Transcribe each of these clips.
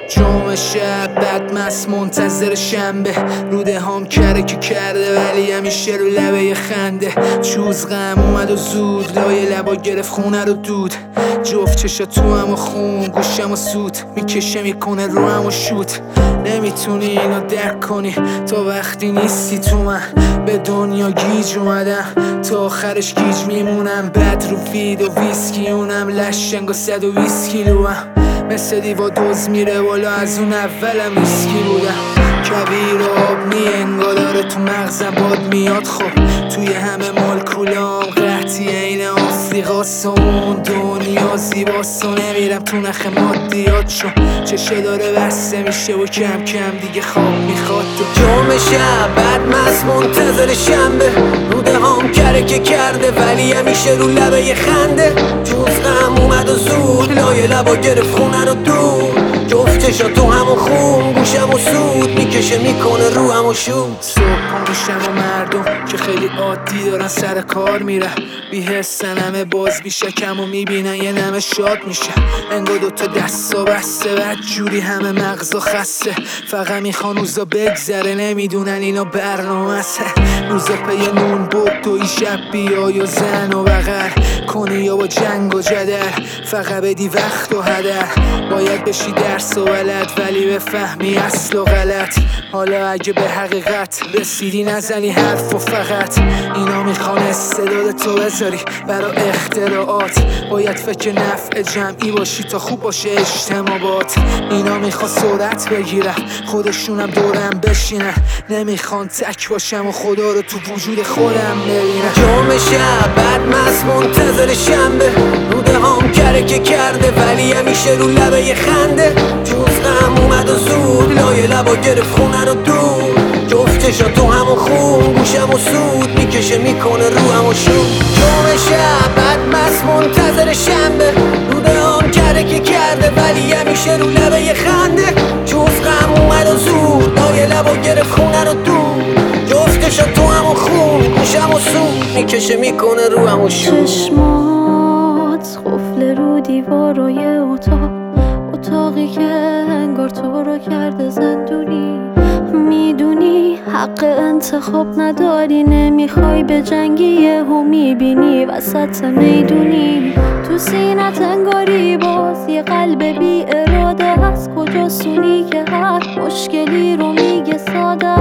جمعه شب بدمست منتظر شنبه، روده هم کره که کرده ولی همیشه رو لبه خنده. چوز غم اومد و زود لای لبا گرفت خونه رو دود. جفت چشا تو هم و خون گوشم و سود میکشه میکنه رو هم و شوت. نمیتونی اینو درک کنی تا وقتی نیستی تو من. به دنیا گیج اومدم تا آخرش گیج میمونم. بد رو فید و ویسکی اونم لشنگ و 120 کیلوام. مثل دیوا دوز میره بالا از اون اولم ریسکی بودم. کویر و آب انگار داره تو مغزم باد میاد. خب توی همه مالکولام قحطی این آفریقاست و اون دنیا زیباست و نمیرم تو نخ مادیات شو. چشه داره بسته میشه و کم کم دیگه خواب میخواد. جمعه شب بدمست منتظر شنبه، روده هم کره که کرده ولی همیشه رو لبه خنده. جوز غم اومد و زود لای لبا گرفت خونه رو دور. جفت چشا تو همون خون گوشم و سود میکشه میکنه رو هم و شود. صبح میشم و مردم که خیلی عادی دارن سر کار میرن، بی حسن همه باز بی شکم و میبینن یه نمه شاد میشه. انگار دوتا دستا بسته بد جوری همه مغزا خسته. فقط میخوان روزا بگذره نمیدونن اینا برنامه است. روزا پی نون بود توی شب بیای و زن و بغل کنی یا با جنگ و جدل. فقط بدی وقت و هدر باید بشی درس و ولد ولی بفهمی اصل و غلط. حالا اگه به حقیقت رسیدی نزنی حرف و فقط اینا میخوان استعداد تو بذاری برا اختراعات. باید فکر نفع جمعی باشی تا خوب باشه اجتماعات. اینا میخوان سرعت بگیرن خودشونم دورم بشینن. نمیخوان تک باشم و خدا رو تو وجود خودم ببینم. جمعه شب بدمست منتظر شنبه، روده هم کره که کرده ولی همیشه رو لبه خنده. جوز غم اومد و زود لای لبا گرفت خونه رو دور. جفت چشا تو همون خون گوشم و سود میکشه میکنه رو هم و شود. جمعه شب بدمست منتظر شنبه، روده هم کره که کرده ولی همیشه رو لبه خنده. جوز غم اومد و زود لای لبا گرفت خونه رو دور. جفت چشا تو همون خون گوشم و سود میکشه میکنه رو هم و شود. چشمات قفل رو دیوارای اتاقی که انگار تو رو کرده زندونی. میدونی حق انتخاب نداری، نمیخوای به جنگی یهو میبینی وسط میدونی. تو سینت انگاری باز یه قلب بی اراده هست. کجاسونی که هر مشکلی رو میگه ساده.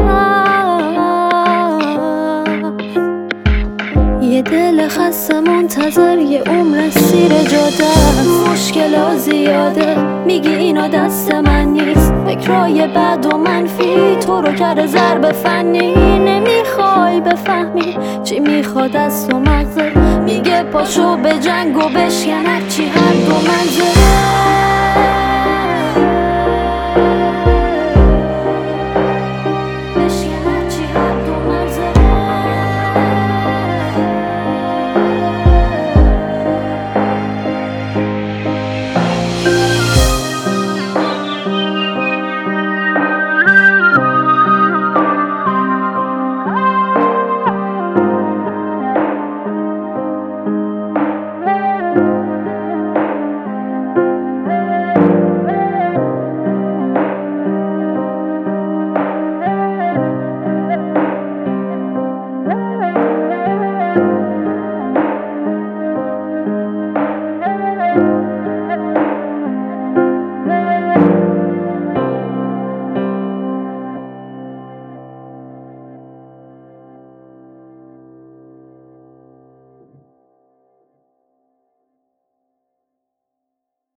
یه دل خسته منتظر یه عمر سیر جاده. مشکلات زیاده میگی اینا دست من نیست. فکرای بد و منفی تو رو کرده ضرب فنی. نمیخوای بفهمی چی میخواد از تو مغزت. میگه پاشو به جنگ و بشکن هرچی هر دو منظره.